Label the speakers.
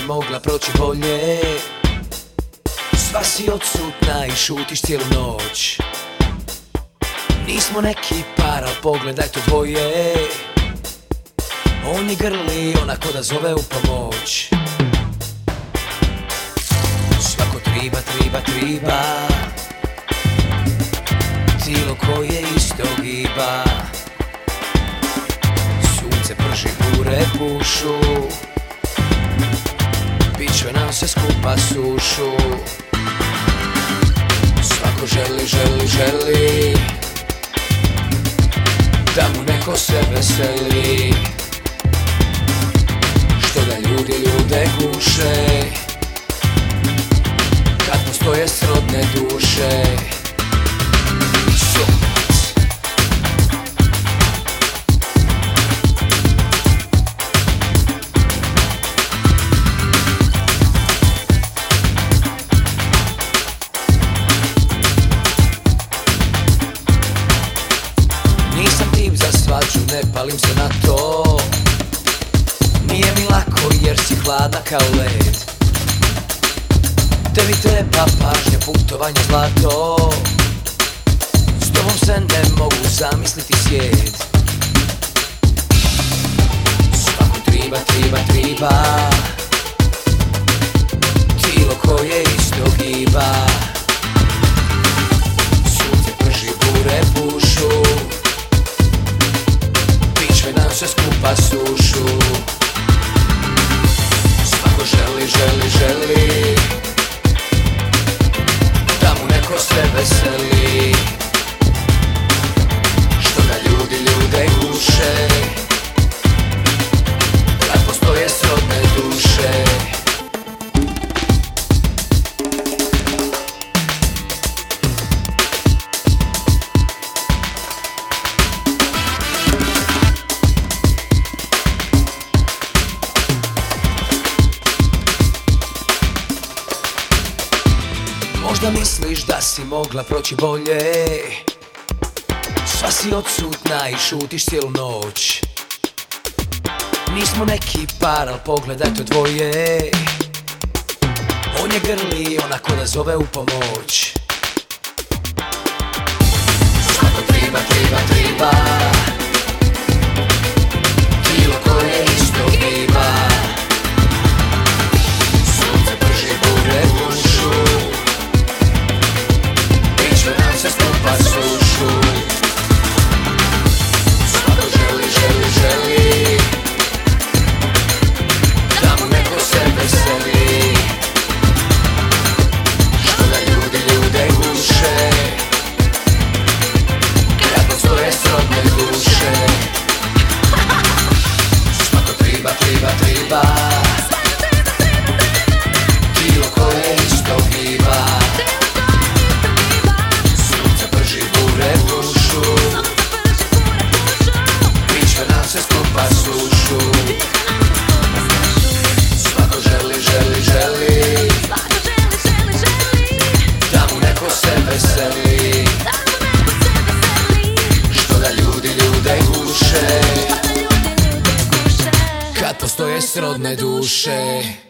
Speaker 1: mogla proći bolje. Sva si odsutna i šutiš cijelu noć. Nismo neki par, al pogledaj to dvoje. On je grli, onako da zove u pomoć. Svako triba tilo koje isto giba. Sunce prži, bure pušu, pičve nam se skupa sušu. Svako želi da mu neko se veseli. Što da ljudi ljude guše kad postoje srodne duše. Nisam tip za svađu, ne palim se na to. Nije mi lako jer si hladna kao led. Tebi treba pažnja, putovanje zlato. S tobom se ne mogu zamisliti svijet. Svako triba tilo koje isto giba. Sunce prži, bure pušu, pičve nam se skupa sušu. Svako želi da mu neko se veseli. Što da ljudi ljude guše kad postoje srodne duše. Možda misliš da si mogla proći bolje. Sva si odsutna i šutiš cijelu noć. Nismo neki par, al pogledaj to dvoje. On je grli, onako da zove u pomoć. Svako triba tilo koje isto giba. Sunce prži, bure pušu, pičve nam se skupa sušu. Svako želi da mu neko se veseli. Što da ljudi ljude guše kad postoje srodne duše. Svako triba tilo koje isto giba. Sunce prži, bure pušu, pičve nam se skupa sušu. Svako želi da mu neko se veseli. Što da ljudi ljude guše kad postoje srodne duše.